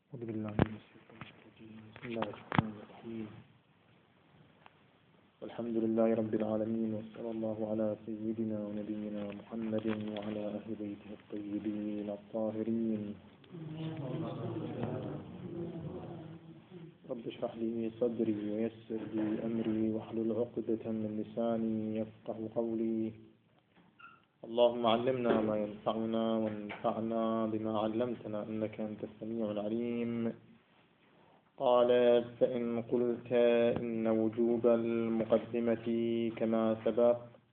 أعوذ بالله من الشيطان الرجيم. بسم الله الرحمن الرحيم. والحمد لله رب العالمين، وصلى الله على سيدنا ونبينا محمد وعلى أهل بيته الطيبين الطاهرين. رب اشرح لي صدري ويسر لي أمري واحلل عقدة من لساني يفقه قولي. اللهم علمنا ما ينفعنا وانفعنا بما علمتنا إنك أنت السميع العليم. قال: فإن قلت إن وجوب المقدمة كما سبق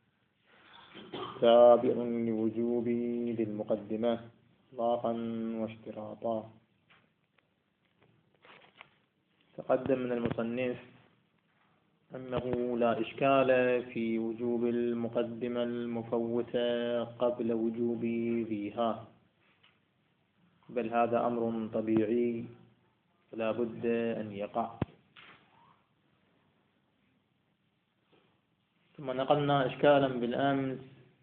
تابع لوجوب ذي المقدمة إطلاقا واشتراطا. تقدم من المصنف أنه لا إشكال في وجوب المقدمة المفوتة قبل وجوب ذيها، بل هذا أمر طبيعي فلا بد أن يقع. ثم نقلنا إشكالا بالأمس،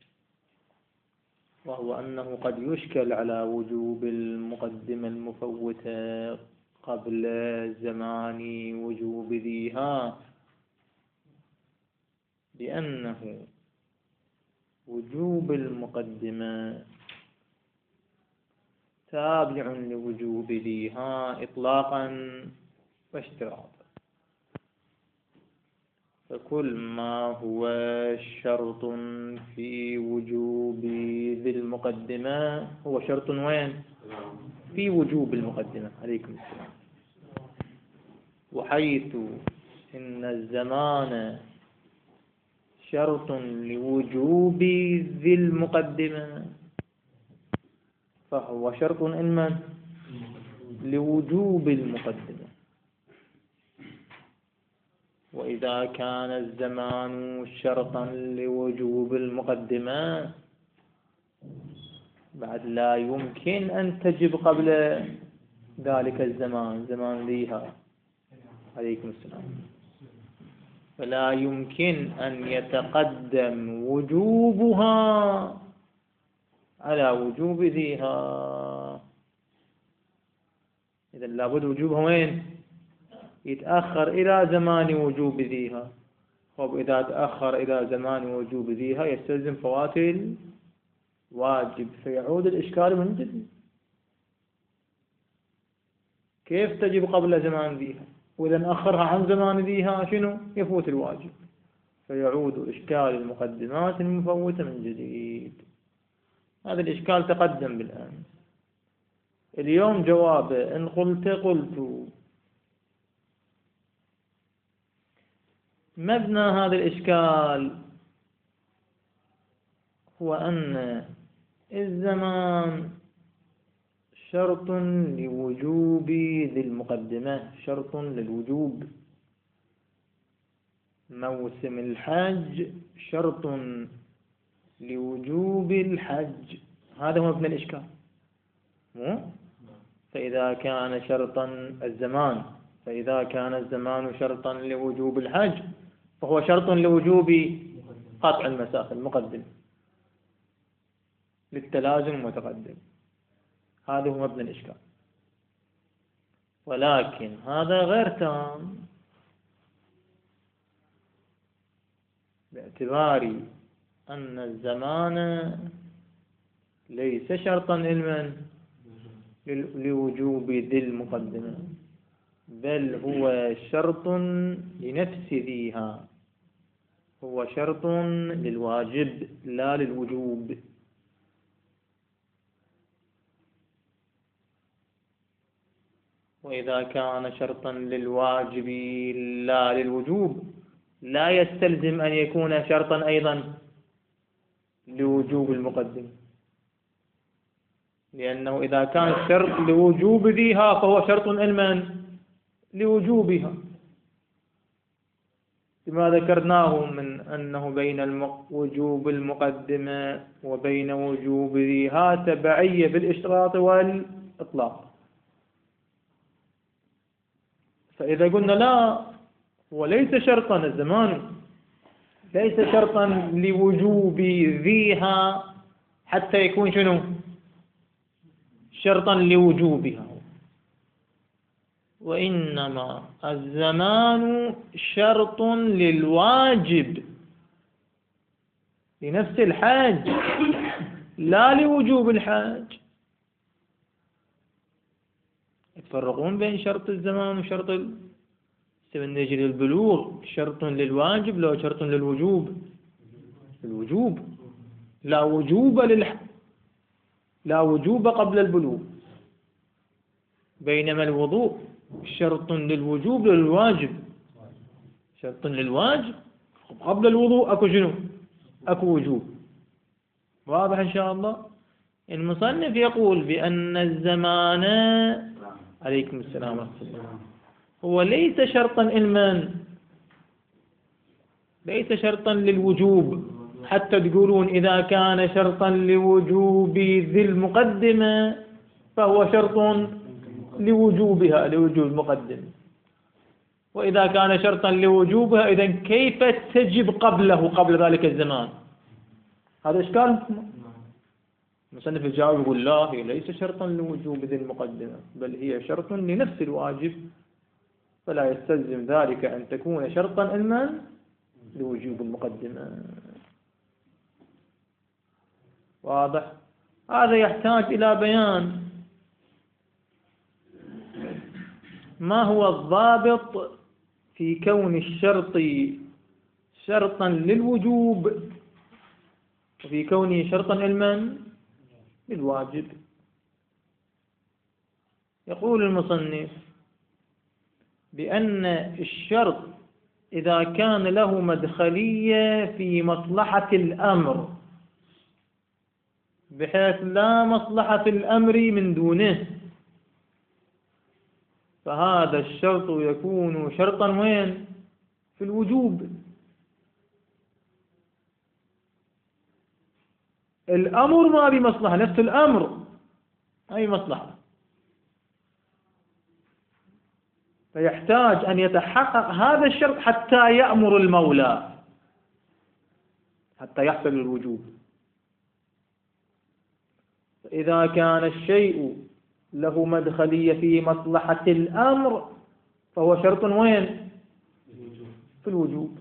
وهو أنه قد يشكل على وجوب المقدمة المفوتة قبل زمان وجوب ذيها، لأنه وجوب المقدمة تابع لوجوب ذيها إطلاقا واشتراطا. فكل ما هو شرط في وجوب ذي المقدمة هو شرط وين؟ في وجوب المقدمة. عليكم السلام. وحيث إن الزمان شرط لوجوب ذي المقدمة فهو شرط علما لوجوب المقدمة. وإذا كان الزمان شرطا لوجوب المقدمة بعد لا يمكن أن تجب قبل ذلك الزمان، زمان ذيها. عليكم السلام. فلا يمكن أن يتقدم وجوبها على وجوب ذيها. إذا لابد وجوبها وين؟ يتأخر إلى زمان وجوب ذيها. وإذا تأخر إلى زمان وجوب ذيها يستلزم فوات الواجب، فيعود الإشكال من جديد. كيف تجب قبل زمان ذيها؟ وإذا نأخرها عن زمان ذيها شنو؟ يفوت الواجب، فيعود إشكال المقدمات المفوتة من جديد. هذا الإشكال تقدم بالآن. اليوم جوابه إن قلت مبنى هذا الإشكال هو أن الزمان شرط لوجوب ذي المقدمة، شرط للوجوب. موسم الحج شرط لوجوب الحج، هذا هو ابن الإشكال. فإذا كان شرطا الزمان، فإذا كان الزمان شرطا لوجوب الحج فهو شرط لوجوب قطع المسافة المقدم للتلازم المتقدم. هذا هو ابن الإشكال. ولكن هذا غير تام، باعتبار أن الزمان ليس شرطا علما لوجوب ذي المقدمة، بل هو شرط لنفس ذيها، هو شرط للواجب لا للوجوب. وإذا كان شرطا للواجب لا للوجوب لا يستلزم أن يكون شرطا أيضا لوجوب المقدمة، لأنه إذا كان شرط لوجوب ذيها فهو شرط علما لوجوبها، بما ذكرناه من أنه بين وجوب المقدمة وبين وجوب ذيها تبعية بالإشراط والإطلاق. فإذا قلنا لا، هو ليس شرطا، الزمان ليس شرطا لوجوب ذيها حتى يكون شنو؟ شرطا لوجوبها. وإنما الزمان شرط للواجب لنفس الحاج لا لوجوب الحاج. يتفرقون بين شرط الزمان وشرط من أجل البلوغ شرط للواجب لو شرط للوجوب. الوجوب لا وجوب لا وجوب قبل البلوغ، بينما الوضوء شرط للوجوب للواجب. شرط للواجب قبل الوضوء أكو شنو؟ أكو وجوب. واضح إن شاء الله. المصنف يقول بأن الزمان عليكم السلام ورحمة الله هو ليس شرطا علما، ليس شرطا للوجوب، حتى تقولون إذا كان شرطا لوجوب ذي المقدمة فهو شرط لوجوبها لوجوب المقدمة، وإذا كان شرطا لوجوبها إذن كيف تجب قبله قبل ذلك الزمان؟ هذا إشكال. المصنف الجواب يقول لا، هي ليس شرطا لوجوب ذي المقدمة، بل هي شرط لنفس الواجب، فلا يستلزم ذلك أن تكون شرطا علما لوجوب المقدمة. واضح؟ هذا يحتاج إلى بيان ما هو الضابط في كون الشرط شرطا للوجوب وفي كونه شرطا علما للواجب. يقول المصنف بأن الشرط إذا كان له مدخلية في مصلحة الأمر بحيث لا مصلحة الأمر من دونه، فهذا الشرط يكون شرطا وين؟ في الوجوب. الأمر ما بمصلحة، نفس الأمر أي مصلحة، فيحتاج أن يتحقق هذا الشرط حتى يأمر المولى، حتى يحصل الوجوب. إذا كان الشيء له مدخلية في مصلحة الأمر فهو شرط وين؟ في الوجوب.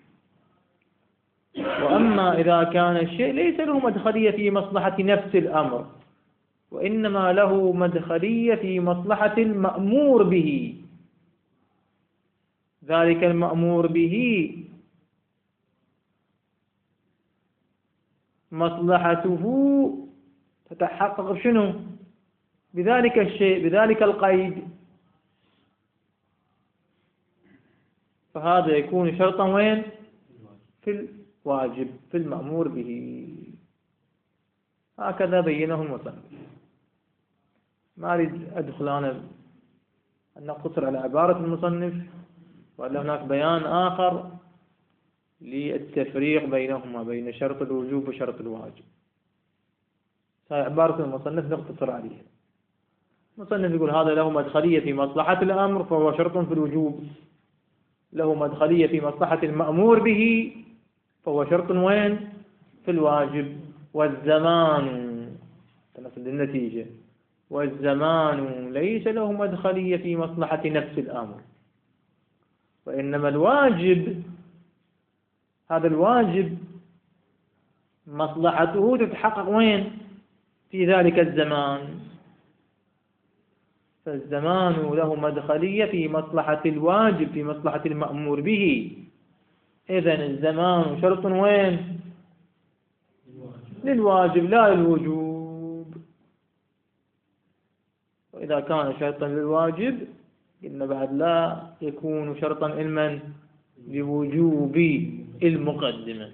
وأما إذا كان الشيء ليس له مدخلية في مصلحة نفس الأمر، وإنما له مدخلية في مصلحة المأمور به، ذلك المأمور به مصلحته تتحقق شنو؟ بذلك الشيء، بذلك القيد، فهذا يكون شرطا وين؟ في الواجب، في المأمور به. هكذا بينه المصنف. ما أريد أدخل أنا أن نقتصر على عبارة المصنف، ولا هناك بيان آخر للتفريق بينهما، بين شرط الوجوب وشرط الواجب. هاي عبارة المصنف نقتصر عليها. المصنف يقول هذا له مدخلية في مصلحة الأمر فهو شرط في الوجوب، له مدخلية في مصلحة المأمور به فهو شرط وين؟ في الواجب. والزمان تنفذ النتيجة، والزمان ليس له مدخلية في مصلحة نفس الأمر، وإنما الواجب، هذا الواجب مصلحته تتحقق وين؟ في ذلك الزمان. فالزمان له مدخلية في مصلحة الواجب، في مصلحة المأمور به. إذن الزمان شرط وين؟ للواجب لا للوجوب. وإذا كان شرطا للواجب إن بعد لا يكون شرطا علما لوجوب المقدمة،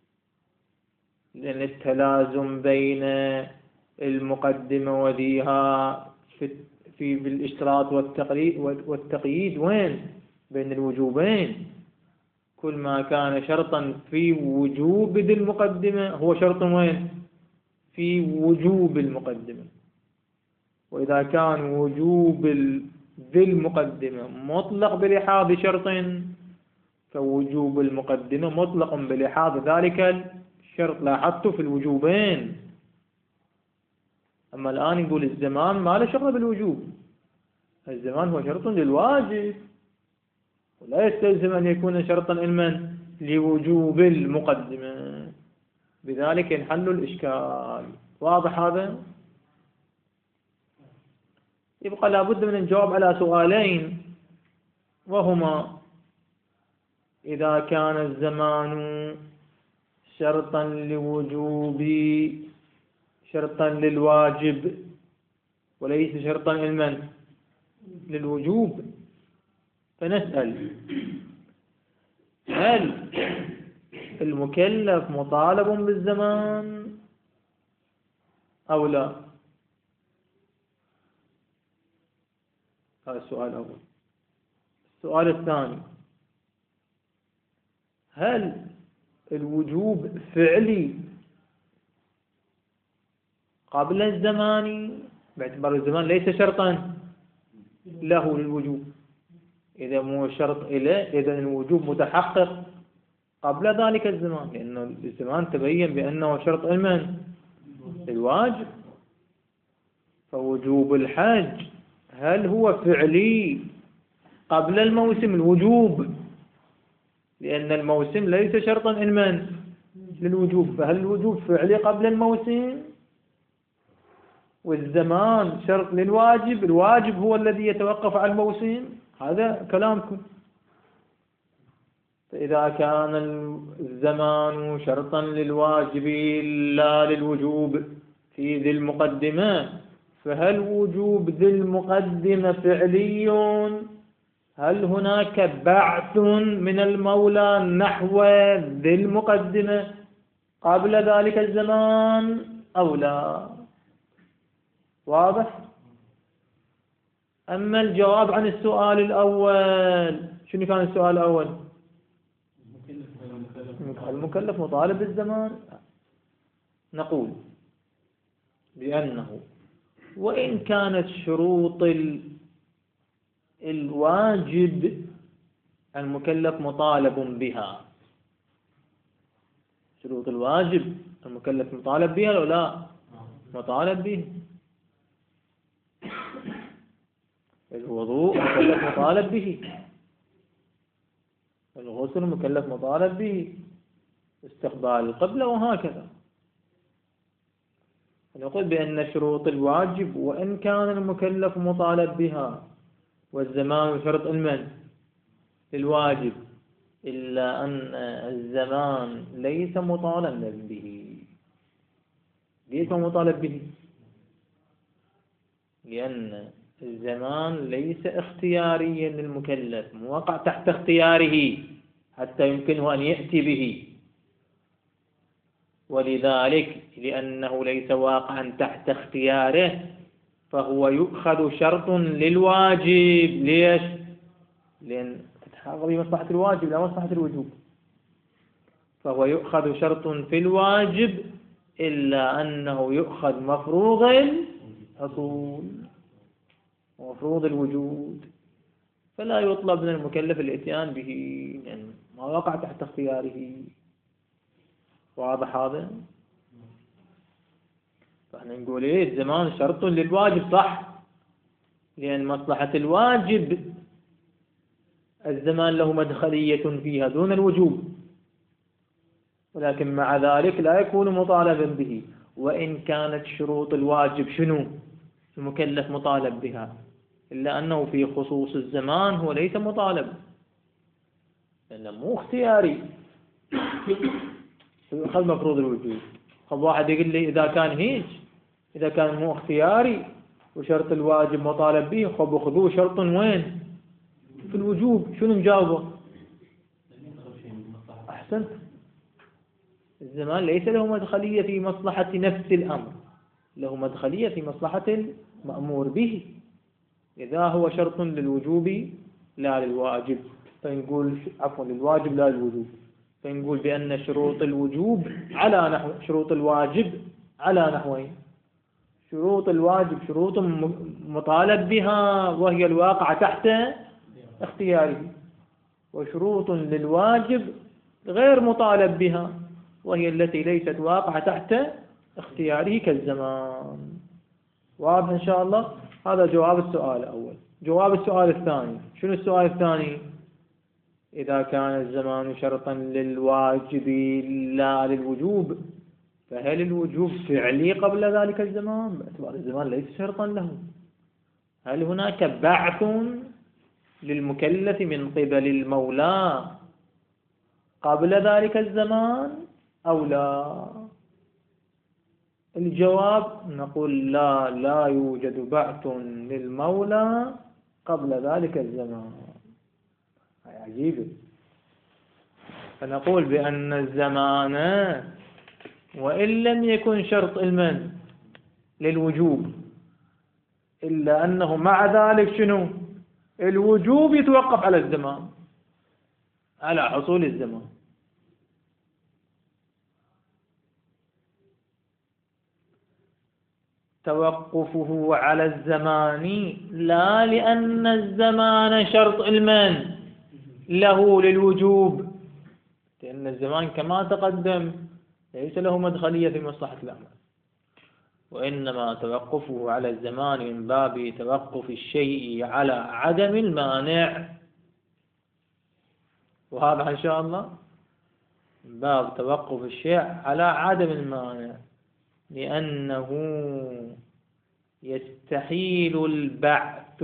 لأن التلازم بين المقدمة وذيها في بالاشتراط والتقييد وين؟ بين الوجوبين. كل ما كان شرطا في وجوب ذي المقدمة هو شرط وين؟ في وجوب المقدمة. وإذا كان وجوب ذي المقدمة مطلق بلحاظ شرط فوجوب المقدمة مطلق بلحاظ ذلك الشرط. لاحظته في الوجوبين. أما الآن نقول الزمان ما له شغل بالوجوب، الزمان هو شرط للواجب، ولا يستلزم أن يكون شرطا علما لوجوب المقدمة، بذلك ينحل الإشكال. واضح هذا؟ يبقى لابد من الجواب على سؤالين، وهما: إذا كان الزمان شرطا لوجوب، شرطا للواجب وليس شرطا علما للوجوب، فنسأل: هل المكلف مطالب بالزمان أو لا؟ هذا السؤال الأول. السؤال الثاني: هل الوجوب فعلي قبل الزمان، باعتبار الزمان ليس شرطا له للوجوب؟ إذا مو شرط إليه، إذا الوجوب متحقق قبل ذلك الزمان، لأن الزمان تبين بأنه شرط علما للواجب. فوجوب الحج هل هو فعلي قبل الموسم الوجوب؟ لأن الموسم ليس شرطا علما للوجوب، فهل الوجوب فعلي قبل الموسم؟ والزمان شرط للواجب، الواجب هو الذي يتوقف على الموسم. هذا كلامكم. فإذا كان الزمان شرطا للواجب لا للوجوب في ذي المقدمة، فهل وجوب ذي المقدمة فعلي؟ هل هناك بعث من المولى نحو ذي المقدمة قبل ذلك الزمان أو لا؟ واضح؟ أما الجواب عن السؤال الأول، شنو كان السؤال الأول؟ المكلف مطالب بالزمان. نقول بأنه وإن كانت شروط الواجب المكلف مطالب بها، شروط الواجب المكلف مطالب بها أو لا؟ مطالب به. الوضوء مكلف مطالب به، الغسل مكلف مطالب به، استقبال القبلة، وهكذا. نقول بأن شروط الواجب وإن كان المكلف مطالب بها والزمان شرط علما للواجب، إلا أن الزمان ليس مطالبا به. ليس مطالب به لأن الزمان ليس اختياريا للمكلف، موقع تحت اختياره حتى يمكنه أن يأتي به، ولذلك لأنه ليس واقعا تحت اختياره فهو يؤخذ شرط للواجب. ليش؟ لأن تتحقق بمصلحة الواجب لا مصلحة الوجوب، فهو يؤخذ شرط في الواجب إلا أنه يؤخذ مفروض الحصول ومفروض الوجود، فلا يطلب من المكلف الاتيان به يعني ما وقع تحت اختياره. واضح هذا؟ فاحنا نقول ايه؟ الزمان شرط للواجب، صح، لأن مصلحة الواجب الزمان له مدخلية فيها دون الوجوب، ولكن مع ذلك لا يكون مطالبا به. وإن كانت شروط الواجب شنو؟ المكلف مطالب بها، إلا أنه في خصوص الزمان هو ليس مطالب، لأنه مو اختياري، يؤخذ مفروض الوجود. خب واحد يقول لي إذا كان هيك، إذا كان مو اختياري وشرط الواجب مطالب به، خب اخذوه شرط وين؟ في الوجوب. شنو نجاوبه؟ أحسنت، الزمان ليس له مدخلية في مصلحة نفس الأمر، له مدخلية في مصلحة المأمور به، إذا هو شرط للوجوب لا للواجب، فنقول عفوا للواجب لا للوجوب، فنقول بأن شروط الوجوب على نحو شروط الواجب على نحوين: شروط الواجب شروط مطالب بها وهي الواقعة تحت اختياره، وشروط للواجب غير مطالب بها وهي التي ليست واقعة تحت اختياره كالزمان. واضح إن شاء الله؟ هذا جواب السؤال الأول. جواب السؤال الثاني، شنو السؤال الثاني؟ إذا كان الزمان شرطا للواجب لا للوجوب، فهل الوجوب فعلي قبل ذلك الزمان باعتبار الزمان ليس شرطا له؟ هل هناك بعث للمكلف من قبل المولى قبل ذلك الزمان أو لا؟ الجواب نقول لا يوجد بعث للمولى قبل ذلك الزمان. عجيب. فنقول بأن الزمان وإن لم يكن شرط المن للوجوب، إلا أنه مع ذلك شنو؟ الوجوب يتوقف على الزمان، على حصول الزمان. توقفه على الزمان لا لأن الزمان شرط المن له للوجوب، لأن الزمان كما تقدم ليس له مدخلية في مصلحة الأعمال، وإنما توقفه على الزمان من باب توقف الشيء على عدم المانع، وهذا إن شاء الله من باب توقف الشيء على عدم المانع، لأنه يستحيل البعث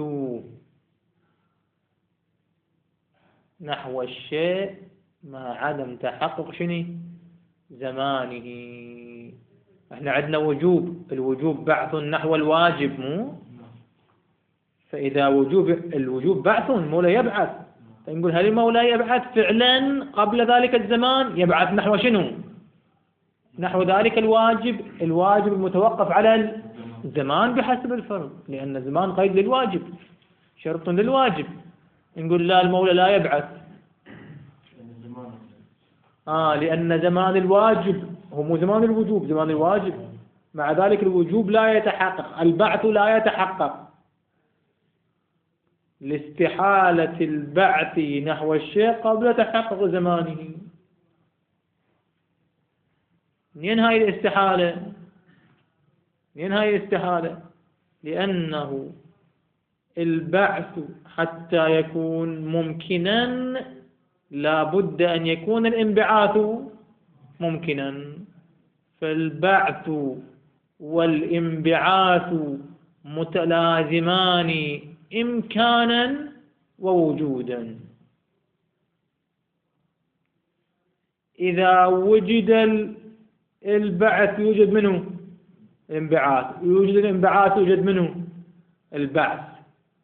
نحو الشيء مع عدم تحقق شنو؟ زمانه. احنا عندنا وجوب، الوجوب بعث نحو الواجب مو؟ فإذا الوجوب بعث، المولى يبعث، فنقول هل المولى يبعث فعلا قبل ذلك الزمان؟ يبعث نحو شنو؟ نحو ذلك الواجب المتوقف على الزمان بحسب الفرض، لأن الزمان قيد للواجب، شرط للواجب. نقول لا، المولى لا يبعث لأن زمان الواجب هو مو زمان الوجوب، زمان الواجب، مع ذلك الوجوب لا يتحقق، البعث لا يتحقق لاستحالة البعث نحو الشيء قبل تحقق زمانه. منين هاي الاستحالة؟ لأنه البعث حتى يكون ممكنا لا بد أن يكون الانبعاث ممكنا، فالبعث والانبعاث متلازمان إمكانا ووجودا. إذا وجد البعث يوجد منه الانبعاث، يوجد الانبعاث يوجد منه البعث.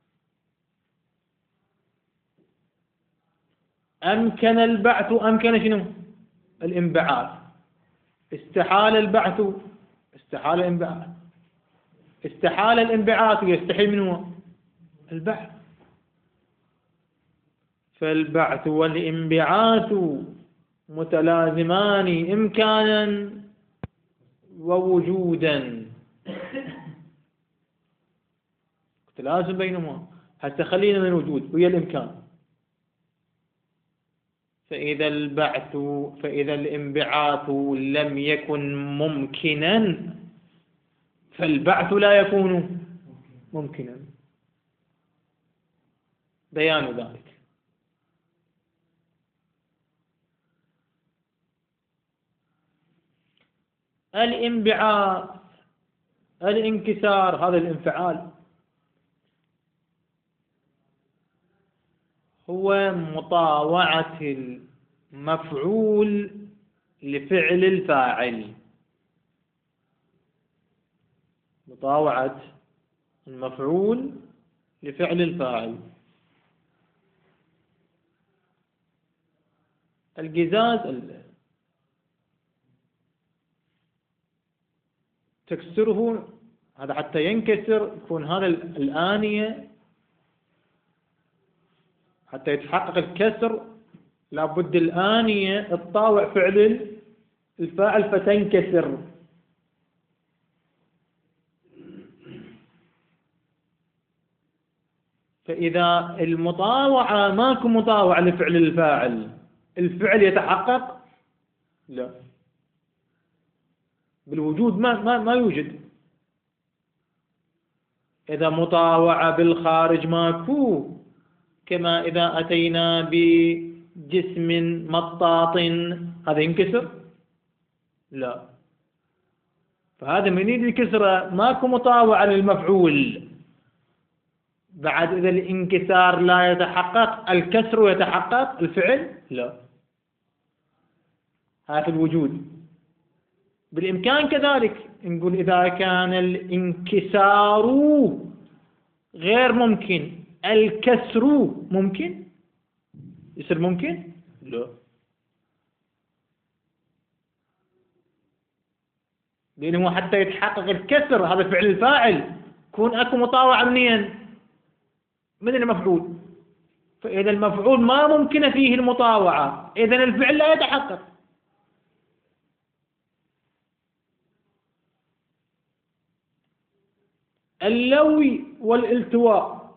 أمكن البعث أمكن شنو؟ الانبعاث. استحال البعث استحال الانبعاث، استحال الانبعاث يستحيل منه البعث. فالبعث والانبعاث متلازمان إمكانا ووجودا، تلازم بينهما. حتى خلينا من الوجود وهي الإمكان. فإذا الانبعاث لم يكن ممكنا فالبعث لا يكون ممكنا. بيان ذلك. الانبعاث، الانكسار، هذا الانفعال هو مطاوعة المفعول لفعل الفاعل، مطاوعة المفعول لفعل الفاعل. القزاز تكسره، هذا حتى ينكسر يكون هذا الآنية، حتى يتحقق الكسر لابد الآنية تطاوع فعل الفاعل فتنكسر. فإذا المطاوعة ماكو مطاوعة لفعل الفاعل، الفعل يتحقق؟ لا، بالوجود ما يوجد. إذا مطاوعة بالخارج ماكو، كما إذا أتينا بجسم مطاط هذا ينكسر؟ لا. فهذا من يريد الكسرة ماكو مطاوعة للمفعول. بعد إذا الانكسار لا يتحقق الكسر يتحقق الفعل؟ لا. هذا الوجود. بالإمكان كذلك نقول إذا كان الانكسار غير ممكن الكسر ممكن، يصير ممكن؟ لا. لأنه حتى يتحقق الكسر هذا فعل الفاعل يكون أكو مطاوعة منين؟ من المفعول. فإذا المفعول ما ممكن فيه المطاوعة إذن الفعل لا يتحقق. اللوي والالتواء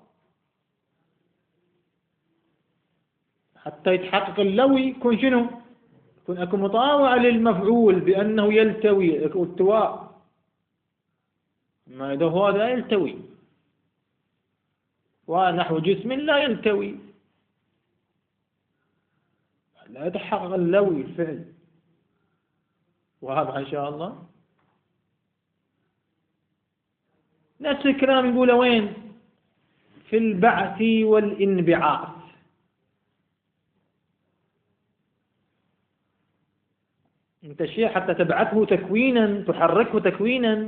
حتى يتحقق اللوي يكون شنو؟ يكون أكو مطاوعة للمفعول بأنه يلتوي، أكو التواء. ما إذا هو لا يلتوي ونحو جسم لا يلتوي لا يتحقق اللوي الفعل. واضح إن شاء الله. نفس الكلام نقوله وين؟ في البعث والانبعاث. انت الشيء حتى تبعثه تكوينا تحركه تكوينا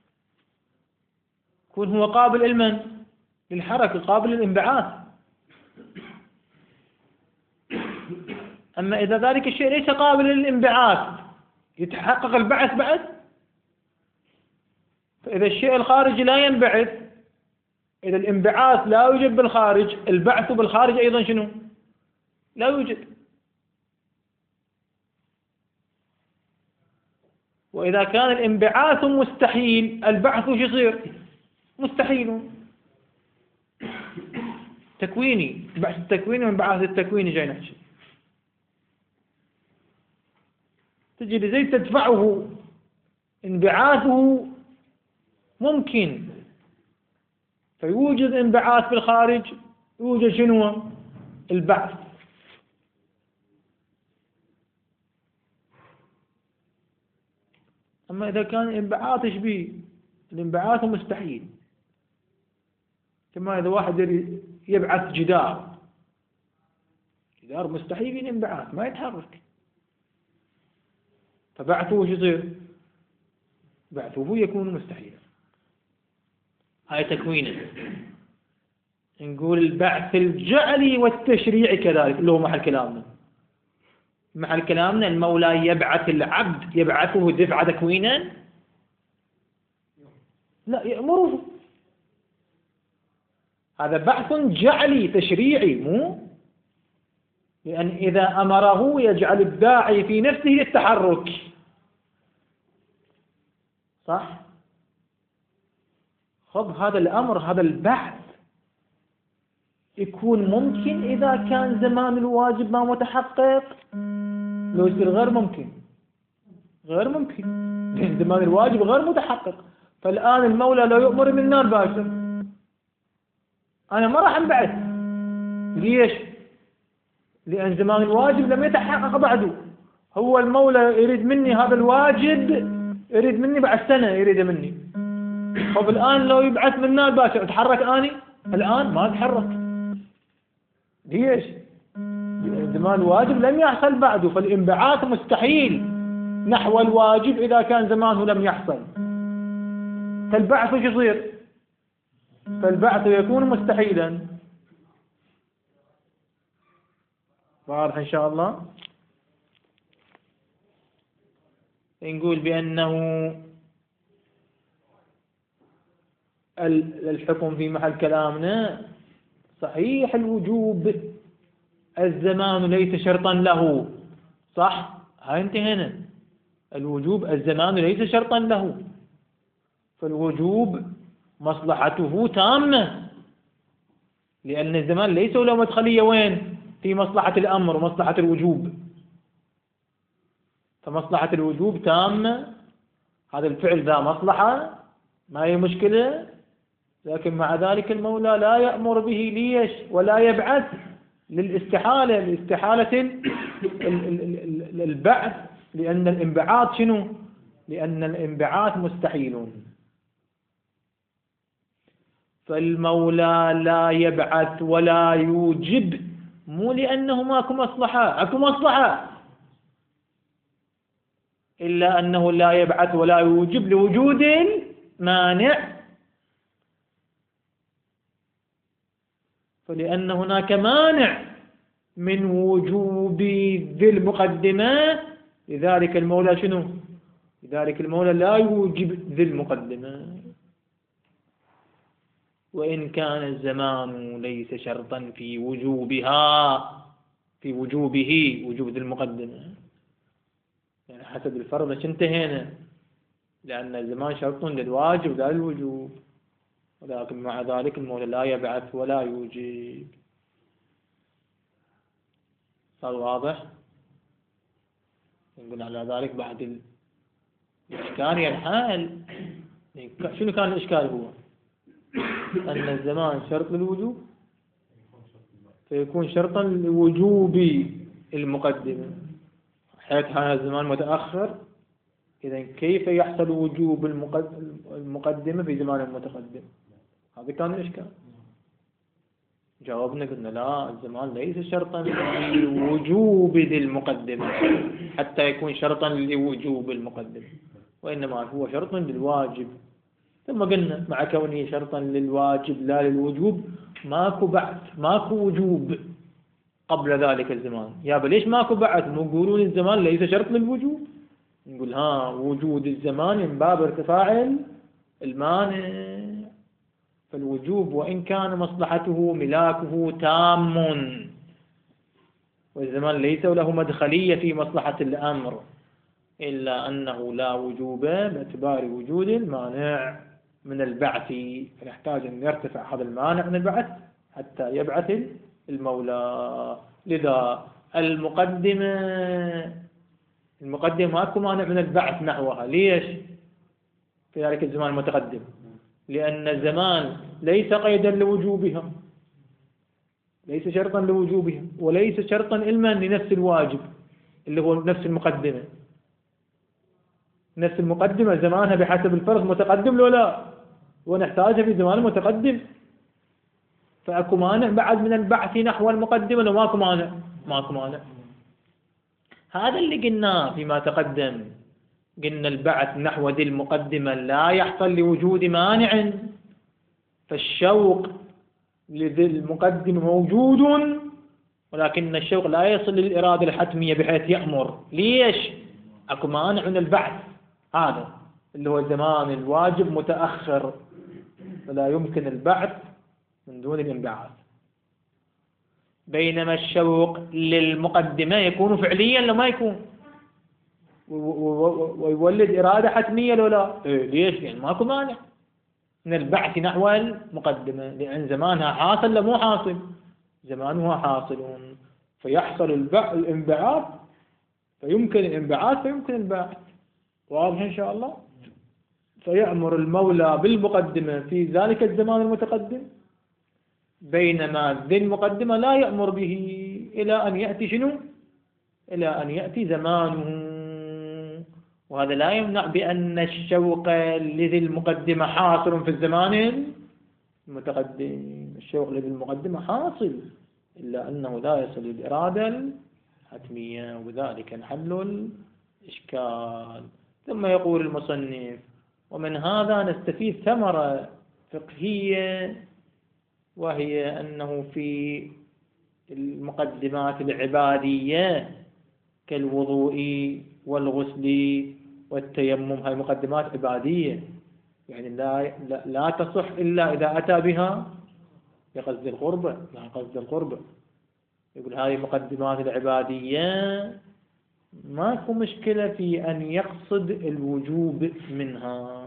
يكون هو قابل لمن؟ للحركة، قابل للانبعاث. أما إذا ذلك الشيء ليس قابل للانبعاث يتحقق البعث بعد؟ فإذا الشيء الخارجي لا ينبعث، إذا الانبعاث لا يوجد بالخارج، البعث بالخارج أيضا شنو؟ لا يوجد. وإذا كان الانبعاث مستحيل البعث شو يصير؟ مستحيل تكويني. البعث التكويني والبعث التكويني جاي نحكي. تجي لزي تدفعه انبعاثه ممكن فيوجد انبعاث بالخارج، يوجد شنو؟ البعث. أما إذا كان الانبعاث إيش بيه؟ الانبعاث مستحيل. كما إذا واحد يبعث جدار مستحيل الانبعاث ما يتحرك، فبعثه وش يصير؟ بعثه يكون مستحيلا. هاي تكوينا. نقول البعث الجعلي والتشريعي كذلك اللي هو محل كلامنا. محل كلامنا المولى يبعث العبد يبعثه دفعة تكوينا؟ لا، يأمره. هذا بعث جعلي تشريعي، مو لأن إذا أمره يجعل الداعي في نفسه للتحرك، صح؟ خب هذا الأمر هذا البعث يكون ممكن إذا كان زمان الواجب ما متحقق، لو يصير غير ممكن. غير ممكن لأن زمان الواجب غير متحقق. فالآن المولى لو يؤمر منا الباشر أنا ما راح أنبعث. ليش؟ لأن زمان الواجب لم يتحقق بعده. هو المولى يريد مني هذا الواجب، يريد مني بعد سنة يريد مني. طب الآن لو يبعث منا الباشر أتحرك أني؟ الآن ما أتحرك. ليش؟ لأن زمان الواجب لم يحصل بعده، فالانبعاث مستحيل نحو الواجب إذا كان زمانه لم يحصل. فالبعث وش يصير؟ فالبعث يكون مستحيلا. واضح إن شاء الله. نقول بأنه الحكم في محل كلامنا صحيح الوجوب الزمان ليس شرطا له، صح؟ هاي انتهينا. الوجوب الزمان ليس شرطا له، فالوجوب مصلحته تامة، لأن الزمان ليس له مدخلية وين؟ في مصلحة الأمر ومصلحة الوجوب. فمصلحة الوجوب تامة، هذا الفعل ذا مصلحة ما هي مشكلة، لكن مع ذلك المولى لا يأمر به. ليش؟ ولا يبعث للاستحالة، لاستحالة البعث، لأن الانبعاث شنو؟ لأن الانبعاث مستحيل. فالمولى لا يبعث ولا يوجب، مو لأنه ماكو مصلحة، اكو مصلحة، إلا أنه لا يبعث ولا يوجب لوجود المانع. فلأن هناك مانع من وجوب ذي المقدمة، لذلك المولى شنو؟ لذلك المولى لا يوجب ذي المقدمة، وإن كان الزمان ليس شرطا في وجوبها، في وجوبه، وجوب ذي المقدمة، يعني حسب الفرض مش انتهينا، لأن الزمان شرط للواجب لا للوجوب، ولكن مع ذلك المولى لا يبعث ولا يوجب. صار واضح؟ نقول على ذلك بعد الإشكال ينحل. شنو كان الإشكال؟ هو أن الزمان شرط للوجوب، فيكون شرطا لوجوب المقدمة، حيث هذا الزمان متأخر. إذا كيف يحصل وجوب المقدمة في زمان متقدم؟ هذا كان الإشكال. جاوبنا قلنا لا، الزمان ليس شرطا لوجوب ذي المقدمة حتى يكون شرطا لوجوب المقدمة، وإنما هو شرط للواجب. ثم قلنا مع كونه شرطا للواجب لا للوجوب، ماكو بعث، ماكو وجوب قبل ذلك الزمان. يا ليش ماكو بعث؟ مو يقولون الزمان ليس شرط للوجوب؟ نقول وجود الزمان من باب ارتفاع المانع. فالوجوب وإن كان مصلحته ملاكه تام، والزمان ليس له مدخلية في مصلحة الأمر، إلا أنه لا وجوب باعتبار وجود المانع من البعث، فنحتاج أن يرتفع هذا المانع من البعث حتى يبعث المولى. لذا المقدمة ماكو مانع من البعث نحوها. ليش؟ في ذلك الزمان المتقدم، لأن الزمان ليس قيدا لوجوبها، ليس شرطا لوجوبها، وليس شرطا علما لنفس الواجب اللي هو نفس المقدمة. نفس المقدمة زمانها بحسب الفرض متقدم لو لا، ونحتاجها في زمان متقدم. فأكو مانع بعد من البعث نحو المقدمة لو ماكو مانع؟ ماكو مانع. هذا اللي قلناه فيما تقدم، قلنا البعث نحو ذي المقدمة لا يحصل لوجود مانع، فالشوق لذي المقدمة موجود، ولكن الشوق لا يصل للإرادة الحتمية بحيث يأمر. ليش؟ أكو مانع من البعث، هذا اللي هو الزمان الواجب متأخر، فلا يمكن البعث من دون الانبعاث. بينما الشوق للمقدمة يكون فعليا لو ما يكون، ويولد إرادة حتمية لو لا. ليش؟ يعني ماكو مانع من البعث نحو المقدمة، لأن زمانها حاصل لمو حاصل، زمانها حاصل، فيحصل الانبعاث، فيمكن الانبعاث فيمكن البعث. واضح إن شاء الله؟ فيأمر المولى بالمقدمة في ذلك الزمان المتقدم، بينما ذي المقدمة لا يأمر به إلى أن يأتي شنو؟ إلى أن يأتي زمانه. وهذا لا يمنع بأن الشوق لذي المقدمة حاصل في الزمان المتقدم. الشوق لذي المقدمة حاصل، إلا أنه لا يصل الإرادة الحتمية، وذلك نحل الإشكال. ثم يقول المصنف: ومن هذا نستفيد ثمرة فقهية، وهي أنه في المقدمات العبادية كالوضوء والغسل والتيمم، هذه مقدمات عبادية، يعني لا تصح إلا إذا أتى بها بقصد القربة، يعني قصد القربة. يقول هذه مقدمات العبادية ماكو مشكلة في أن يقصد الوجوب منها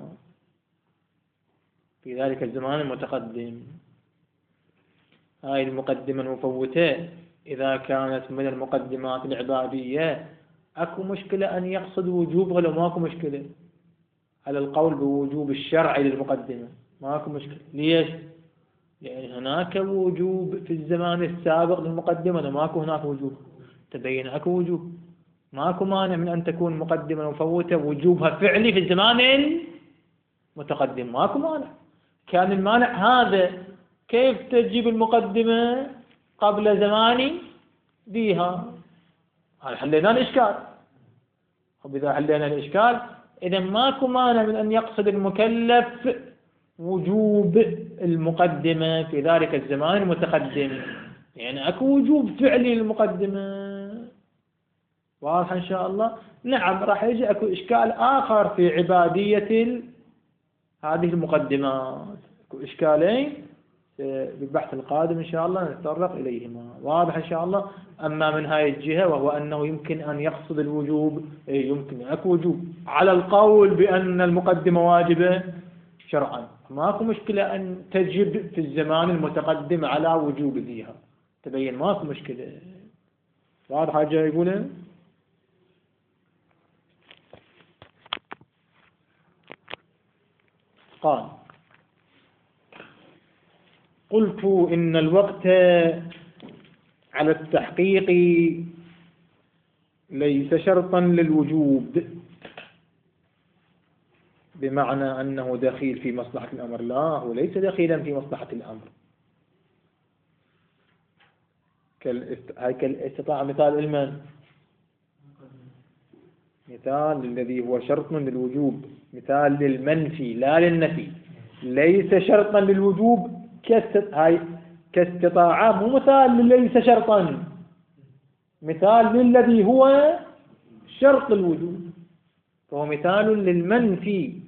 في ذلك الزمان المتقدم. هذه المقدمة المفوتة إذا كانت من المقدمات العبادية أكو مشكلة أن يقصد وجوب، ولا ماكو مشكلة على القول بوجوب الشرع للمقدمة، ماكو مشكلة. ليش؟ لأن هناك وجوب في الزمان السابق للمقدمة وماكو هناك وجوب. تبين أكو وجوب، ماكو مانع من أن تكون مقدمة مفوتة وجوبها فعلي في الزمان المتقدم، ماكو مانع. كان المانع هذا كيف تجيب المقدمة قبل زماني بيها؟ حلينا الإشكال. وإذا حلينا الإشكال إذا ماكو مانع من أن يقصد المكلف وجوب المقدمة في ذلك الزمان المتقدم، يعني أكو وجوب فعلي للمقدمة. واضح إن شاء الله؟ نعم. راح يجي أكو إشكال آخر في عبادية هذه المقدمات، أكو إشكالين بالبحث القادم إن شاء الله نتطرق إليهما. واضح إن شاء الله؟ أما من هاي الجهة وهو أنه يمكن أن يقصد الوجوب، يمكن أكو وجوب على القول بأن المقدمة واجبة شرعا، ماكو مشكلة أن تجب في الزمان المتقدم على وجوب ذيها، تبين ماكو مشكلة. واضح حاجة يقوله؟ قال: قلت إن الوقت على التحقيق ليس شرطا للوجوب، بمعنى أنه دخيل في مصلحة الأمر. لا، هو ليس دخيلا في مصلحة الأمر. كالاستطاعة مثال المن، مثال الذي هو شرط للوجوب، مثال للمنفي لا للنفي، ليس شرطا للوجوب. كاستطاعة مو مثال ليس شرطا، مثال للذي هو شرط الوجوب، فهو مثال للمنفي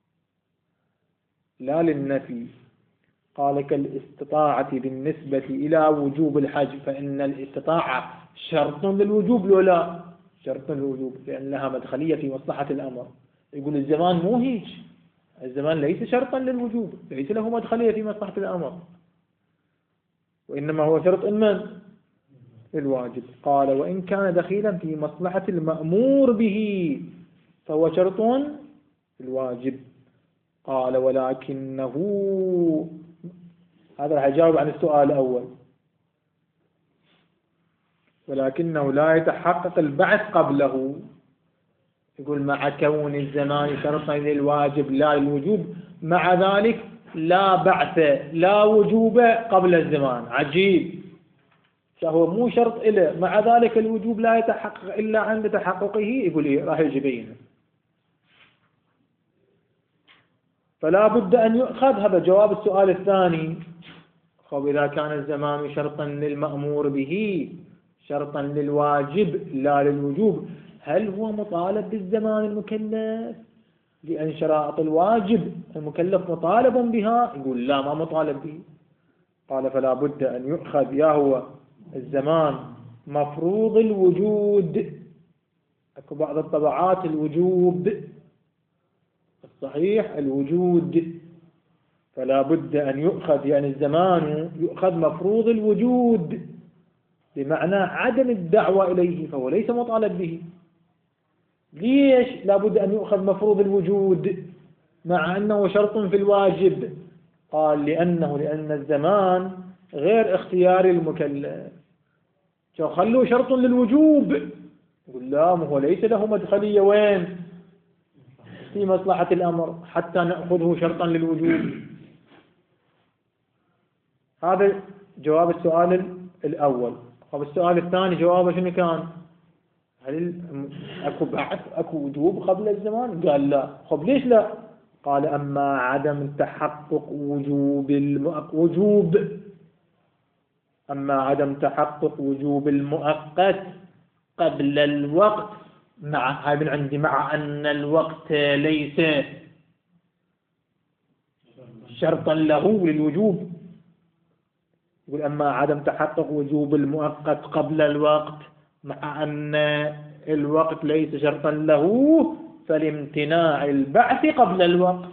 لا للنفي. قال: كالاستطاعة بالنسبة إلى وجوب الحج، فإن الاستطاعة شرط للوجوب لو لا؟ شرط للوجوب، لأن لها مدخلية في مصلحة الأمر. يقول الزمان مو هيك، الزمان ليس شرطا للوجوب، ليس له مدخلية في مصلحة الأمر، وإنما هو شرط من؟ الواجب. قال: وإن كان دخيلا في مصلحة المأمور به فهو شرط الواجب. قال: ولكنه، هذا راح يجاوب عن السؤال الأول، ولكنه لا يتحقق البعث قبله. يقول مع كون الزمان شرطا للواجب لا للوجوب، مع ذلك لا بعث لا وجوب قبل الزمان. عجيب، فهو مو شرط إله، مع ذلك الوجوب لا يتحقق إلا عند تحققه. يقول إيه؟ راح يجي بينه. فلا بد أن يؤخذ، هذا جواب السؤال الثاني. خب إذا كان الزمان شرطا للمأمور به شرطا للواجب لا للوجوب، هل هو مطالب بالزمان المكلف؟ لأن شرائط الواجب المكلف مطالب بها. يقول لا، ما مطالب به. قال: فلا بد أن يؤخذ يا هو الزمان مفروض الوجود. أكو بعض الطبعات الوجوب، الصحيح الوجود. فلا بد أن يؤخذ، يعني الزمان يؤخذ مفروض الوجود، بمعنى عدم الدعوة إليه، فهو ليس مطالب به. ليش لا بد أن يؤخذ مفروض الوجود مع أنه شرط في الواجب؟ قال: لأن الزمان غير اختياري المكلف. خلوه شرط للوجوب. يقول لا، هو ليس له مدخلية وين؟ في مصلحة الأمر حتى نأخذه شرطا للوجوب. هذا جواب السؤال الأول. طب السؤال الثاني جوابه شنو كان؟ هل أكو بعث أكو وجوب قبل الزمان؟ قال لا. طب ليش لا؟ قال: أما عدم تحقق أما عدم تحقق وجوب المؤقت قبل الوقت، مع هاي من عندي، مع أن الوقت ليس شرطا له للوجوب. يقول: أما عدم تحقق وجوب المؤقت قبل الوقت مع أن الوقت ليس شرطا له، فلامتناع البعث قبل الوقت.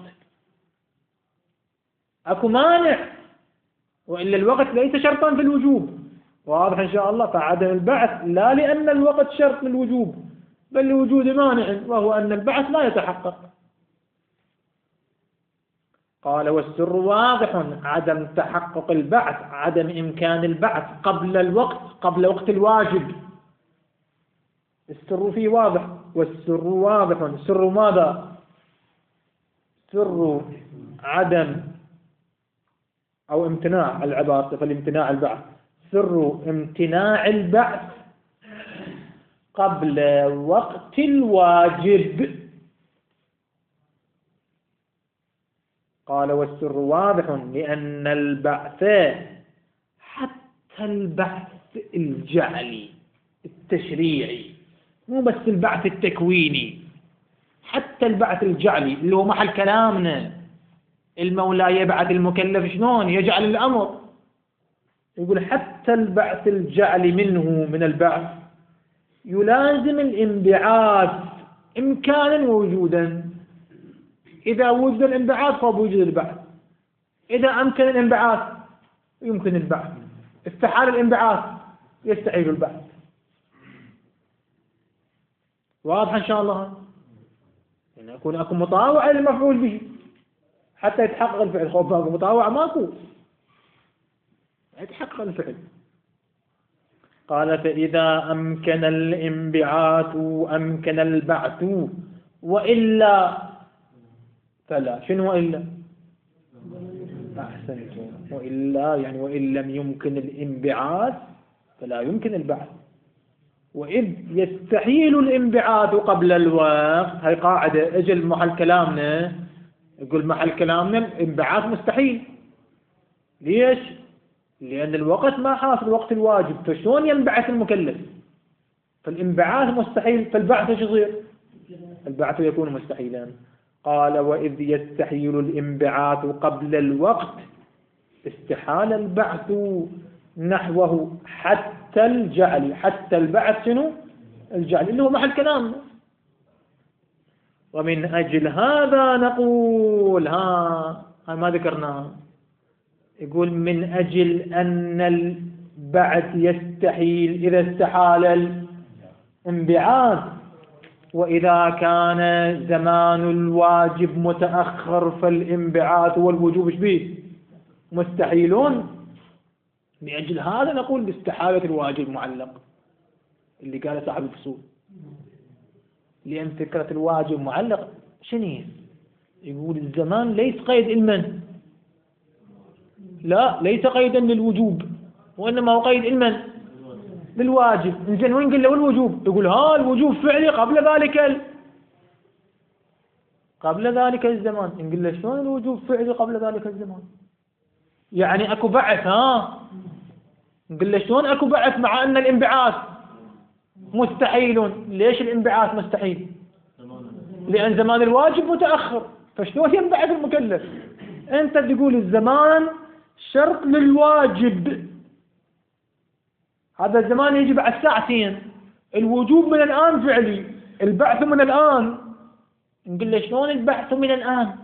أكو مانع، وإلا الوقت ليس شرطا في الوجوب. واضح إن شاء الله؟ فعدم البعث لا لأن الوقت شرط للوجوب، بل لوجود مانع، وهو أن البعث لا يتحقق. قال والسر واضح عدم تحقق البعث، عدم إمكان البعث قبل الوقت، قبل وقت الواجب. السر فيه واضح، والسر واضح. سر ماذا؟ سر عدم أو امتناع العبارة، فالامتناع البعث، سر امتناع البعث قبل وقت الواجب. قال والسر واضح لأن البعث، حتى البعث الجعلي التشريعي، مو بس البعث التكويني، حتى البعث الجعلي اللي هو محل كلامنا، المولى يبعث المكلف شلون؟ يجعل الأمر. يقول حتى البعث الجعلي منه، من البعث، يلازم الانبعاث إمكانا ووجودا. إذا وجد الانبعاث فبوجد البعث، إذا أمكن الانبعاث يمكن البعث، استحال الانبعاث يستحيل البعث. واضح إن شاء الله؟ يعني يكون أكو مطاوعة للمفعول به حتى يتحقق الفعل. خوف أكو مطاوعة ماكو، يتحقق الفعل. قال فإذا أمكن الانبعاث أمكن البعث، وإلا فلا. شنو وإلا؟ أحسنتم. وإلا يعني وإن لم يمكن الانبعاث فلا يمكن البعث. وإذ يستحيل الانبعاث قبل الوقت، هاي قاعدة أجل محل كلامنا، يقول محل كلامنا الانبعاث مستحيل. ليش؟ لأن الوقت ما حاصل وقت الواجب، فشلون ينبعث المكلف؟ فالانبعاث مستحيل، فالبعث ايش يصير؟ البعث يكون مستحيلا. قال وإذ يستحيل الانبعاث قبل الوقت استحال البعث نحوه حتى الجعل. حتى البعث شنو؟ الجعل اللي هو محل كلامنا. ومن أجل هذا نقول، ها ما ذكرناها، يقول من أجل أن البعث يستحيل إذا استحال الانبعاث، وإذا كان زمان الواجب متأخر فالانبعاث والوجوب به مستحيلون. لأجل هذا نقول باستحالة الواجب معلق اللي قال صاحب الفصول. لأن فكرة الواجب معلق شنو؟ يقول الزمان ليس قيد علما، لا ليس قيدا للوجوب، وإنما هو قيد علما للواجب. إنزين وين قل له الوجوب؟ يقول الوجوب فعلي قبل ذلك الزمان. نقول له شلون الوجوب فعلي قبل ذلك الزمان؟ يعني اكو بعث. نقول له شلون اكو بعث مع ان الانبعاث مستحيل؟ ليش الانبعاث مستحيل؟ لأن زمان الواجب متأخر، فشلون ينبعث المكلف؟ أنت تقول الزمان شرط للواجب، هذا الزمان يجي بعد ساعتين، الوجوب من الآن فعلي، البعث من الآن. نقول له شلون البعث من الآن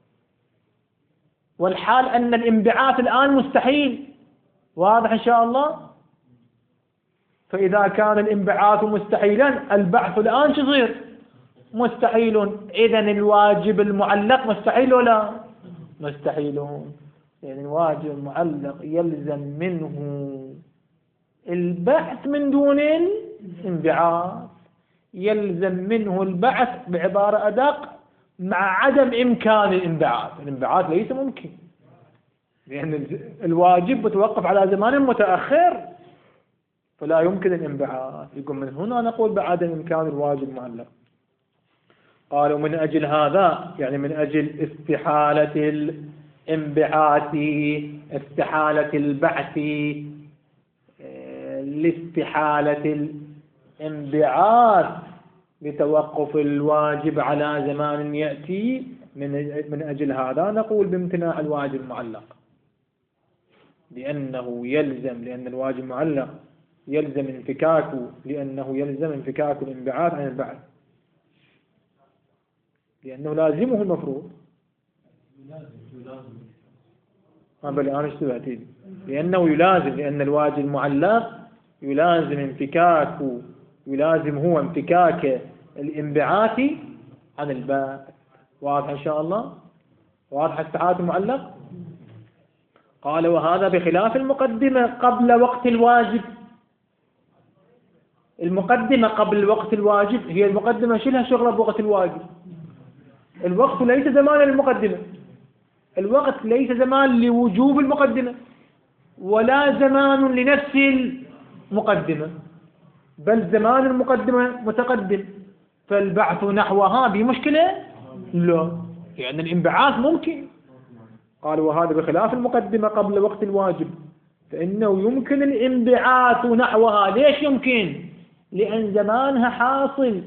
والحال أن الانبعاث الآن مستحيل؟ واضح إن شاء الله؟ فإذا كان الانبعاث مستحيلا البعث الآن شصير؟ مستحيل. إذن الواجب المعلق مستحيل ولا مستحيلون؟ يعني الواجب المعلق يلزم منه البعث من دون الانبعاث، يلزم منه البعث بعبارة أدق مع عدم إمكان الانبعاث. الانبعاث ليس ممكن لأن الواجب متوقف على زمان متأخر فلا يمكن الانبعاث. يقول من هنا نقول بعدم إمكان الواجب المعلق. قالوا من أجل هذا يعني من أجل استحالة الانبعاث، استحالة البعث لاستحالة الانبعاث لتوقف الواجب على زمان يأتي، من أجل هذا نقول بامتناع الواجب المعلق، لأنه يلزم، لأن الواجب المعلق يلزم انفكاكه، لأنه يلزم انفكاك الانبعاث عن البعث، لأنه لازمه المفروض. بل أنا اشتبهت، لأنه يلازم، لأن الواجب المعلق يلازم انفكاكه، يلازم هو انفكاك الانبعاث عن البعث. واضح إن شاء الله؟ واضح استحالة المعلق؟ قال وهذا بخلاف المقدمة قبل وقت الواجب. المقدمة قبل وقت الواجب هي المقدمة شلها شغلة بوقت الواجب. الوقت ليس زمان للمقدمة، الوقت ليس زمان لوجوب المقدمة ولا زمان لنفس المقدمة، بل زمان المقدمة متقدم، فالبعث نحوها بمشكلة؟ لا، يعني الانبعاث ممكن. قال وهذا بخلاف المقدمة قبل وقت الواجب، فإنه يمكن الانبعاث نحوها. ليش يمكن؟ لأن زمانها حاصل.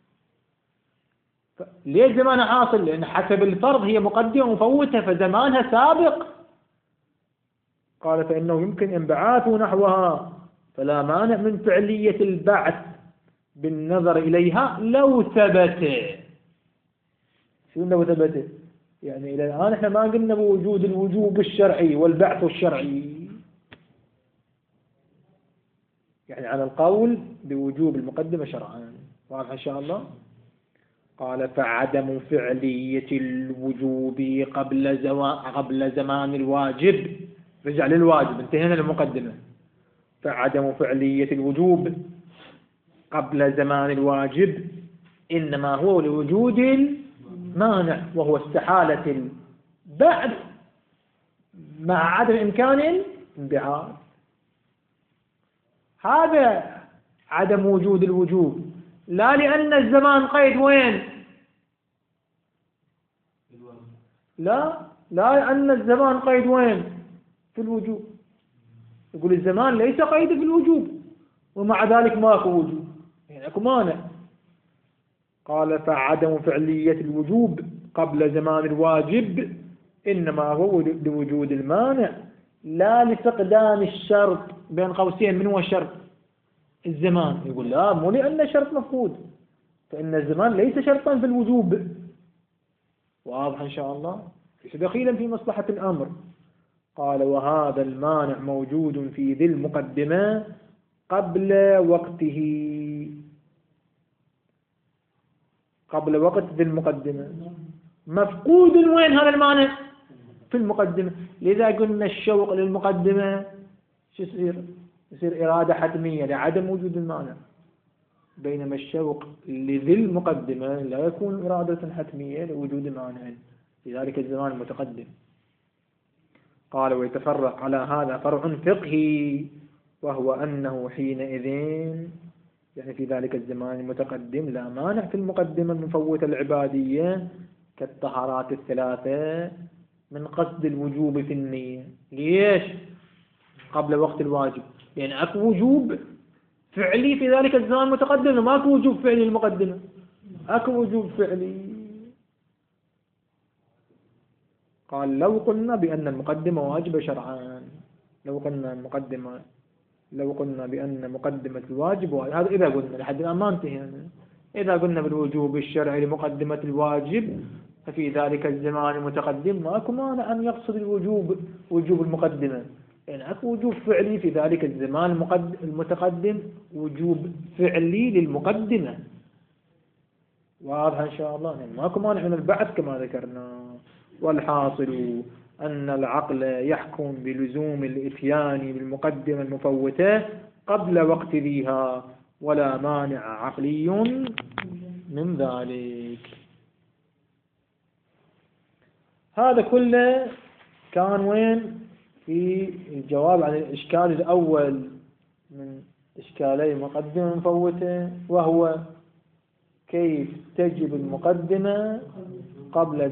ليش زمانها حاصل؟ لأن حسب الفرض هي مقدمة مفوتة، فزمانها سابق. قال فإنه يمكن انبعاث نحوها، فلا مانع من فعلية البعث بالنظر إليها لو ثبت. شو لو ثبت؟ يعني إلى الآن احنا ما قلنا بوجود الوجوب الشرعي والبعث الشرعي، يعني على القول بوجوب المقدمة شرعا. واضح إن شاء الله؟ قال فعدم فعلية الوجوب قبل زمان الواجب. رجع للواجب، انتهينا للمقدمة. فعدم فعلية الوجوب قبل زمان الواجب إنما هو لوجود المانع، وهو استحالة البعث مع عدم إمكان الانبعاث. هذا عدم وجود الوجوب، لا لأن الزمان قيد وين؟ لا لأن الزمان قيد وين؟ في الوجوب. يقول الزمان ليس قيد في الوجوب ومع ذلك ماكو وجوب، يعني اكو مانع. قال فعدم فعلية الوجوب قبل زمان الواجب إنما هو لوجود المانع لا لفقدان الشرط. بين قوسين من هو الشرط؟ الزمان. يقول لا، مو لأن الشرط مفقود، فإن الزمان ليس شرطا في الوجوب. واضح إن شاء الله؟ ليس دخيلا في مصلحة الأمر. قال وهذا المانع موجود في ذي المقدمة قبل وقته، قبل وقت ذي المقدمة. مفقود وين هذا المانع؟ في المقدمة. لذا قلنا الشوق للمقدمة شو يصير إرادة حتمية لعدم وجود المانع، بينما الشوق لذي المقدمة لا يكون إرادة حتمية لوجود مانع في ذلك الزمان المتقدم. قال ويتفرق على هذا فرع فقهي، وهو أنه حينئذ يعني في ذلك الزمان المتقدم لا مانع في المقدمة المفوتة العبادية كالطهارات الثلاثة من قصد الوجوب في النية. ليش؟ قبل وقت الواجب، يعني أكو وجوب فعلي في ذلك الزمان المتقدم، ما أكو وجوب فعلي المقدمة، أكو وجوب فعلي. قال لو قلنا بأن المقدمة واجبة شرعا، لو قلنا بأن مقدمة الواجب، هذا إذا قلنا، لحد الآن ما انتهينا. إذا قلنا بالوجوب الشرعي لمقدمة الواجب ففي ذلك الزمان المتقدم ماكو مانع أن يقصد الوجوب وجوب المقدمة، يعني أكو وجوب فعلي في ذلك الزمان المتقدم، وجوب فعلي للمقدمة. واضح إن شاء الله؟ يعني ماكو مانع من البعث كما ذكرنا. والحاصل أن العقل يحكم بلزوم الإتيان بالمقدمة المفوتة قبل وقت ذيها، ولا مانع عقلي من ذلك. هذا كله كان وين؟ في الجواب عن الإشكال الأول من إشكالي المقدمة المفوتة، وهو كيف تجب المقدمة قبل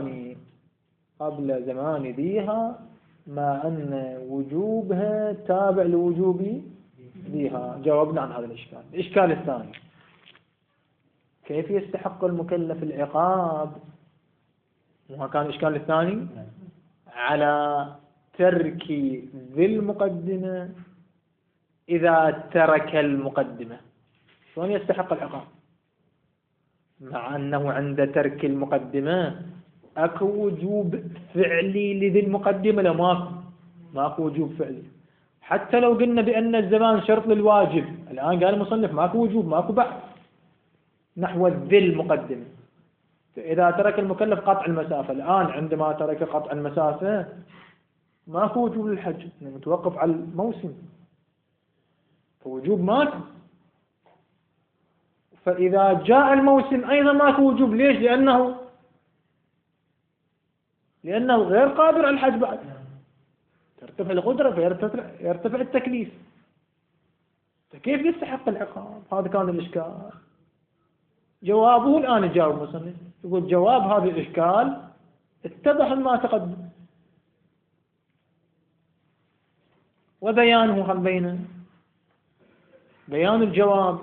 زمان ذيها مع أن وجوبها تابع لوجوب ذيها. جاوبنا عن هذا الإشكال. الإشكال الثاني كيف يستحق المكلف العقاب؟ وما كان الإشكال الثاني على ترك ذي المقدمة إذا ترك المقدمة. شلون يستحق العقاب مع أنه عند ترك المقدمة أكو وجوب فعلي لذي المقدمة؟ لا، ماكو وجوب فعلي. حتى لو قلنا بأن الزمان شرط للواجب، الآن قال المصنف ماكو وجوب، ماكو بحث نحو ذي المقدمة. إذا ترك المكلف قطع المسافة الآن، عندما ترك قطع المسافة ماكو وجوب للحج، متوقف على الموسم، فوجوب ماكو. فإذا جاء الموسم أيضا ماكو وجوب. ليش؟ لأنه غير قادر على الحج بعد، ترتفع القدرة فيرتفع التكليف، فكيف يستحق العقاب؟ هذا كان الإشكال. جوابه الآن يجاوب المصنف، يقول جواب هذا الإشكال اتضح ما تقدم، وبيانه هم بيان الجواب: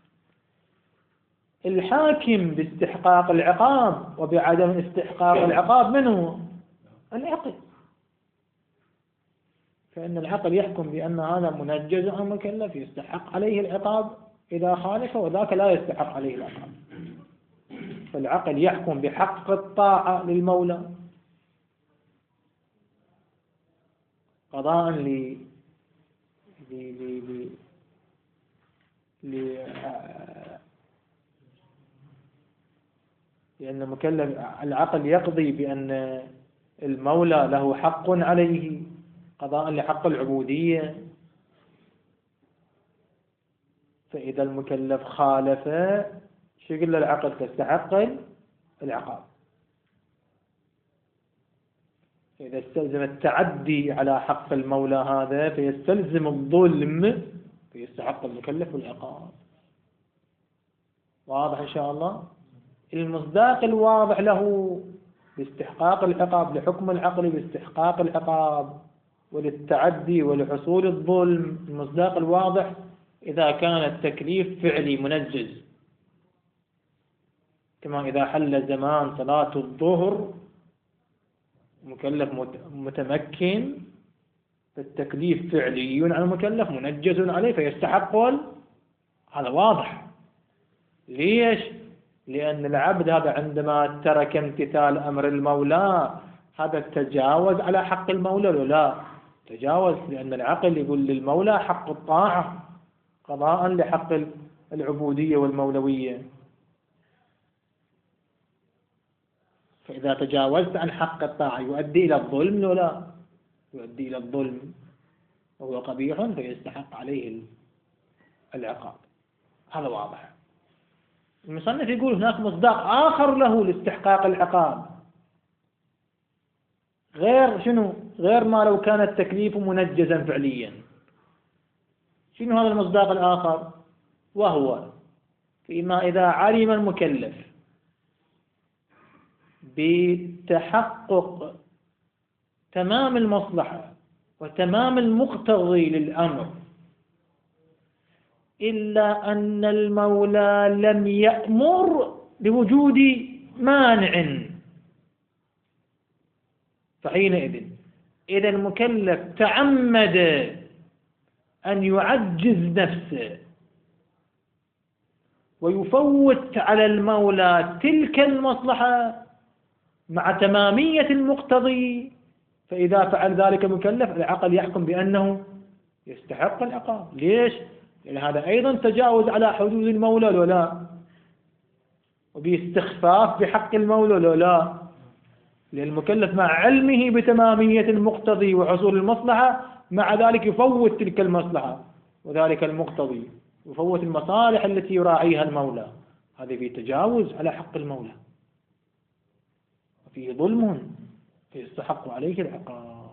الحاكم باستحقاق العقاب وبعدم استحقاق العقاب من هو؟ العقل. فإن العقل يحكم بأن هذا منجز أو مكلف يستحق عليه العقاب إذا خالف، وذاك لا يستحق عليه العقاب. فالعقل يحكم بحق الطاعة للمولى قضاء لأن المكلف العقل يقضي بأن المولى له حق عليه قضاء لحق العبودية، فإذا المكلف خالف شو يقول له العقل؟ تستحق العقاب. إذا استلزم التعدي على حق المولى هذا فيستلزم الظلم، فيستحق المكلف العقاب. واضح إن شاء الله؟ المصداق الواضح له باستحقاق العقاب، لحكم العقل باستحقاق العقاب وللتعدي ولحصول الظلم، المصداق الواضح إذا كان التكليف فعلي منجز، كما إذا حل زمان صلاة الظهر مكلف متمكن، فالتكليف فعلي على المكلف منجز عليه فيستحق هذا واضح. ليش؟ لأن العبد هذا عندما ترك امتثال أمر المولى هذا تجاوز على حق المولى ولا لا؟ تجاوز، لأن العقل يقول للمولى حق الطاعة قضاء لحق العبودية والمولوية. فإذا تجاوزت عن حق الطاعة يؤدي إلى الظلم ولا لا؟ يؤدي إلى الظلم وهو قبيح فيستحق عليه العقاب. هذا واضح. المصنف يقول هناك مصداق آخر له لاستحقاق العقاب، غير شنو؟ غير ما لو كان التكليف منجزا فعليا. شنو هذا المصداق الآخر؟ وهو فيما إذا علم المكلف بتحقق تمام المصلحة وتمام المقتضي للأمر إلا أن المولى لم يأمر بوجود مانع، فحينئذ إذا المكلف تعمد أن يعجز نفسه ويفوت على المولى تلك المصلحة مع تمامية المقتضي، فإذا فعل ذلك المكلف العقل يحكم بأنه يستحق العقاب. ليش؟ لأن هذا أيضا تجاوز على حدود المولى ولا لا؟ وباستخفاف بحق المولى ولا لا؟ لأن المكلف مع علمه بتمامية المقتضي وحصول المصلحة مع ذلك يفوت تلك المصلحة وذلك المقتضي، يفوت المصالح التي يراعيها المولى. هذا فيه تجاوز على حق المولى وفيه ظلم فيستحق عليه العقاب.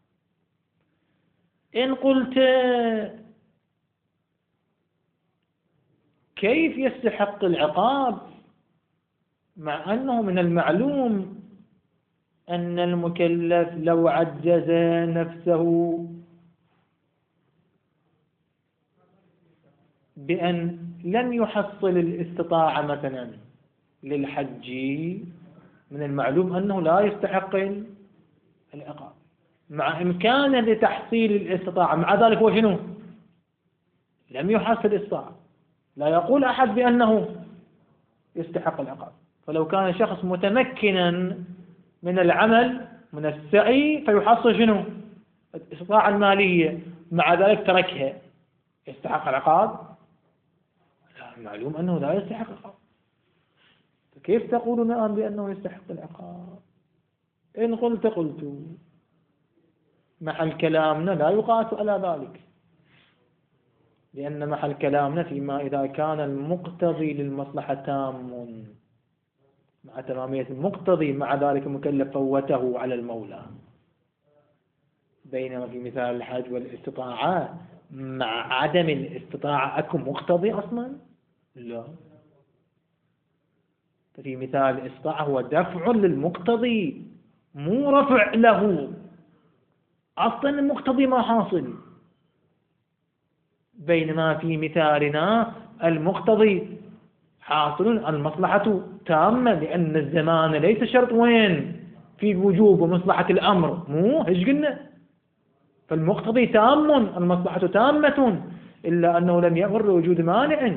إن قلت كيف يستحق العقاب مع أنه من المعلوم أن المكلف لو عجز نفسه بأن لم يحصل الاستطاعة مثلا للحج، من المعلوم أنه لا يستحق العقاب مع إمكانه لتحصيل الاستطاعة، مع ذلك هو شنو؟ لم يحصل الاستطاعة. لا يقول أحد بأنه يستحق العقاب. فلو كان شخص متمكنا من العمل من السعي فيحصل شنو؟ الاستطاعة المالية، مع ذلك تركها، يستحق العقاب؟ لا، معلوم أنه لا يستحق العقاب. كيف تقولون الآن بأنه يستحق العقاب؟ إن قلت محل كلامنا لا يقاس على ذلك، لأن محل كلامنا فيما إذا كان المقتضي للمصلحة تام مع تمامية المقتضي، مع ذلك المكلف فوته على المولى. بينما في مثال الحج والاستطاعة مع عدم الاستطاعة أكو مقتضي أصلا؟ لا. ففي مثال الاستطاعة هو دفع للمقتضي مو رفع له، أصلا المقتضي ما حاصل. بينما في مثالنا المقتضي حاصل، المصلحة تامة، لأن الزمان ليس شرط وين في وجوب ومصلحة الأمر، مو إيش قلنا؟ فالمقتضي تام، المصلحة تامة، إلا أنه لم يأمر بوجود مانع.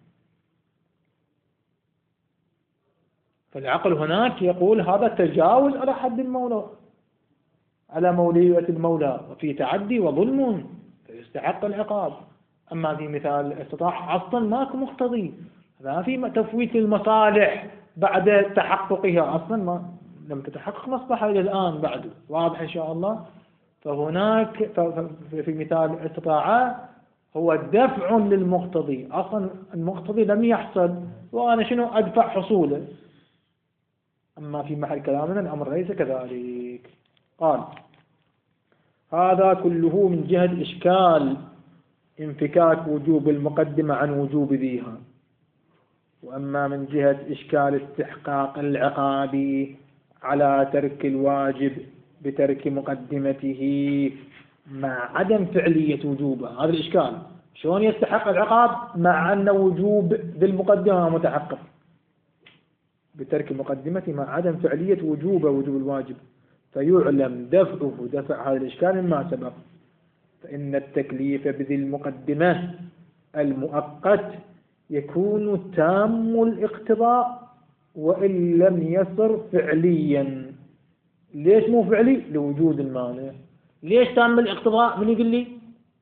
فالعقل هناك يقول هذا تجاوز على حد المولى، على مولية المولى، وفي تعدي وظلم فيستحق العقاب. أما في مثال الاستطاعة أصلا ماكو مقتضي، ما في تفويت المصالح بعد تحققها، أصلا ما لم تتحقق مصلحة إلى الآن بعد. واضح إن شاء الله. فهناك في مثال الاستطاعة هو دفع للمقتضي، أصلا المقتضي لم يحصل وأنا شنو أدفع حصوله. أما في محل كلامنا الأمر ليس كذلك. قال هذا كله من جهة إشكال انفكاك وجوب المقدمة عن وجوب ذيها. وأما من جهة إشكال استحقاق العقاب على ترك الواجب بترك مقدمته مع عدم فعلية وجوبه، هذا الإشكال. شلون يستحق العقاب مع أن وجوب بالمقدمة متحقق بترك المقدمة مع عدم فعلية وجوب الواجب؟ فيعلم دفع هذا الإشكال ما سبق. فإن التكليف بذي المقدمة المؤقت يكون تام الاقتضاء وإن لم يصر فعليا. ليش مو فعلي؟ لوجود المانع. ليش تام الاقتضاء؟ من يقول لي؟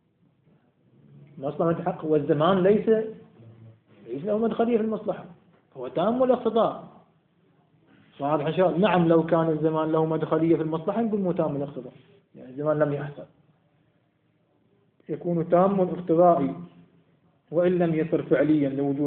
مصلحة متحقق والزمان ليس له مدخلية في المصلحة، هو تام الاقتضاء. واضح إن شاء الله. نعم لو كان الزمان له مدخلية في المصلحة نقول مو تام الاقتضاء، يعني الزمان لم يحصل. يكون تام الاقتضاء وإن لم يصر فعليا لوجود